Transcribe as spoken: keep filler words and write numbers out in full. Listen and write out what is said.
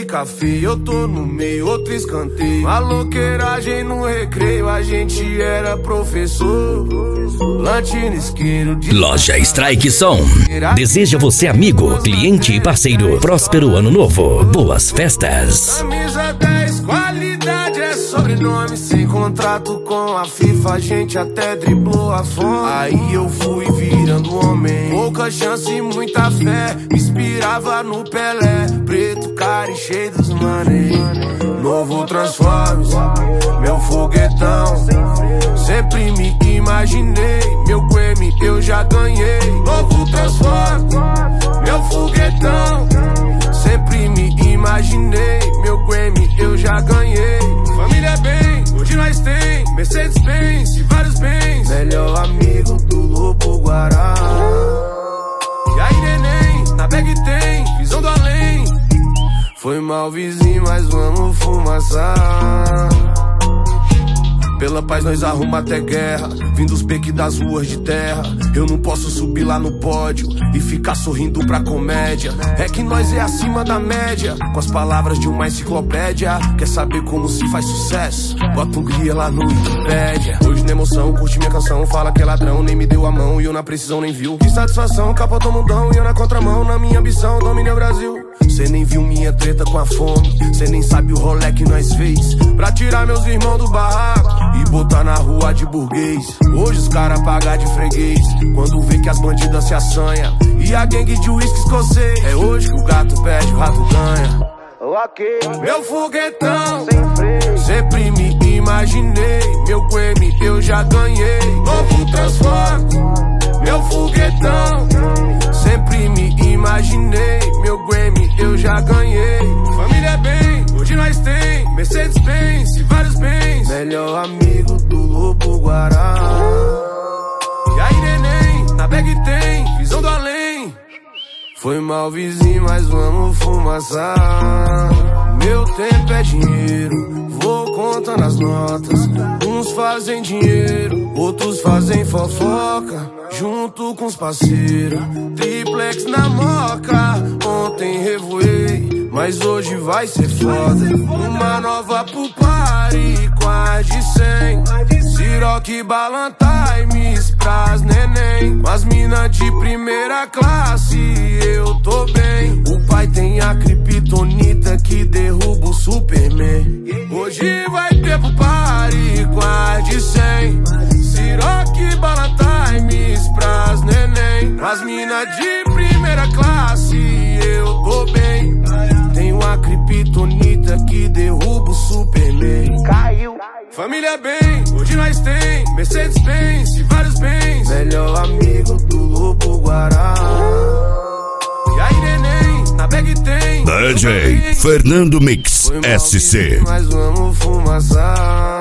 café, eu tô no meio, outro escanteio. Maloqueiragem no recreio, a gente era professor. Latino isqueiro de... Loja Strike Som deseja você amigo, cliente e parceiro. Próspero ano novo, boas festas. Camisa dez, qualidade é sobrenome. Sem contrato com a FIFA, a gente até driblou a fome. Aí eu fui virando homem, pouca chance e muita fé. Me inspirava no Pelé, preto, cara e cheio dos mané. Novo Transformers, meu foguetão. Sempre me imaginei, meu Grammy eu já ganhei. Novo Transformers, meu foguetão. Sempre me imaginei, meu Grammy eu já ganhei. Família bem, hoje nós tem Mercedes-Benz e vários bens. Melhor amigo do Lobo Guará. E aí neném, na bag tem visão do além. Foi mal vizinho, mas vamos fumaçar. Pela paz nós arruma até guerra, vindo os peques das ruas de terra. Eu não posso subir lá no pódio e ficar sorrindo pra comédia. É que nós é acima da média, com as palavras de uma enciclopédia. Quer saber como se faz sucesso? Bota um guia lá no Wikipédia. Hoje na emoção, curte minha canção. Fala que é ladrão, nem me deu a mão e eu na precisão nem viu. Que satisfação, capotou o mundão e eu na contramão. Na minha ambição, dominei o Brasil. Cê nem viu minha treta com a fome, cê nem sabe o rolê que nós fez pra tirar meus irmãos do barraco e botar na rua de burguês. Hoje os caras pagam de freguês quando vê que as bandidas se assanha e a gangue de uísque escocês. É hoje que o gato perde, o rato ganha. Meu foguetão, sempre me imaginei, meu Grammy eu já ganhei. Novo Transformers, meu foguetão. Sempre me imaginei, meu Grammy eu já ganhei. Família bem, hoje nós tem Mercedes-Benz e vários bens. Melhor amigo do Lobo Guará. E aí neném, na bag tem visão do além. Foi mal vizinho, mas vamos fumaçar. Meu tempo é dinheiro, vou contando as notas. Uns fazem dinheiro, outros fazem fofoca, junto com os parceiros. Triplex na moca, ontem revoei, mas hoje vai ser foda. Uma nova pro party, com a de cem. Siroque, Balantimes pras neném. Com as mina de primeira classe, eu tô bem. O pai tem a criptonita que derruba o Superman. Hoje vai ter pro party, com a de cem. Siroque, Balantimes pras neném. Com as mina de primeira classe, eu tô bem. Tenho a criptonita que derruba o Superman. Caiu. Família bem, hoje nós tem Mercedes-Benz e vários bens. Melhor amigo do Lobo Guará. E aí neném, na bag tem D J Fernando Mix S C. Mas vamos fumaçar.